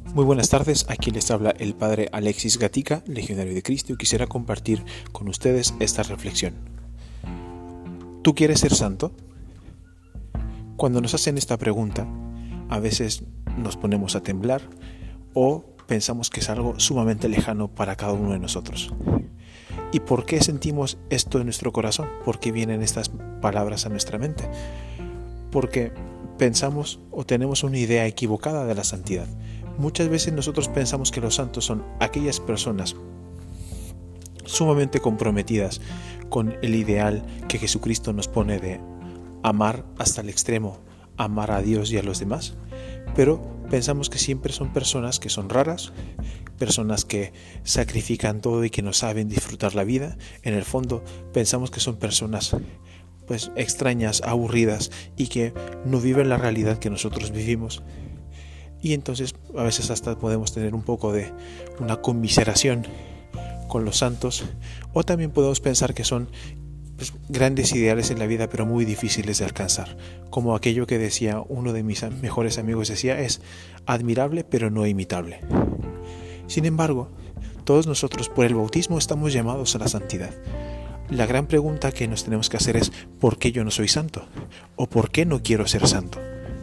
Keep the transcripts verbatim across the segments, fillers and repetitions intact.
Muy buenas tardes, aquí les habla el Padre Alexis Gatica, Legionario de Cristo, y quisiera compartir con ustedes esta reflexión. ¿Tú quieres ser santo? Cuando nos hacen esta pregunta, a veces nos ponemos a temblar o pensamos que es algo sumamente lejano para cada uno de nosotros. ¿Y por qué sentimos esto en nuestro corazón? ¿Por qué vienen estas palabras a nuestra mente? Porque pensamos o tenemos una idea equivocada de la santidad. Muchas veces nosotros pensamos que los santos son aquellas personas sumamente comprometidas con el ideal que Jesucristo nos pone de amar hasta el extremo, amar a Dios y a los demás, pero pensamos que siempre son personas que son raras, personas que sacrifican todo y que no saben disfrutar la vida. En el fondo pensamos que son personas pues extrañas, aburridas y que no viven la realidad que nosotros vivimos. Y entonces a veces hasta podemos tener un poco de una conmiseración con los santos, o también podemos pensar que son pues, grandes ideales en la vida pero muy difíciles de alcanzar, como aquello que decía uno de mis mejores amigos, decía, es admirable pero no imitable. Sin embargo, todos nosotros por el bautismo estamos llamados a la santidad. La gran pregunta que nos tenemos que hacer es ¿por qué yo no soy santo? ¿O por qué no quiero ser santo?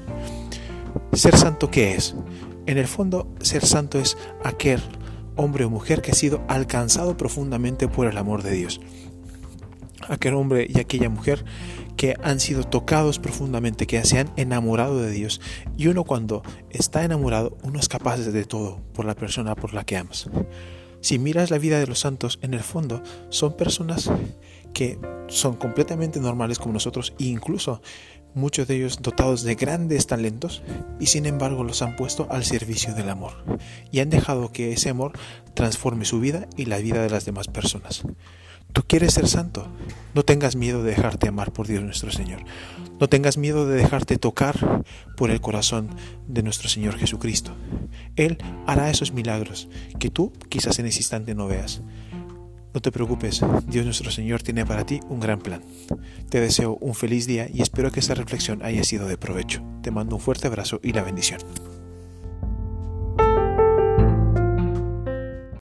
¿Ser santo qué es? En el fondo, ser santo es aquel hombre o mujer que ha sido alcanzado profundamente por el amor de Dios. Aquel hombre y aquella mujer que han sido tocados profundamente, que se han enamorado de Dios. Y uno cuando está enamorado, uno es capaz de todo por la persona por la que amas. Si miras la vida de los santos, en el fondo son personas que son completamente normales como nosotros, e incluso muchos de ellos dotados de grandes talentos, y sin embargo los han puesto al servicio del amor y han dejado que ese amor transforme su vida y la vida de las demás personas. ¿Tú quieres ser santo? No tengas miedo de dejarte amar por Dios nuestro Señor. No tengas miedo de dejarte tocar por el corazón de nuestro Señor Jesucristo. Él hará esos milagros que tú quizás en ese instante no veas. No te preocupes, Dios nuestro Señor tiene para ti un gran plan. Te deseo un feliz día y espero que esta reflexión haya sido de provecho. Te mando un fuerte abrazo y la bendición.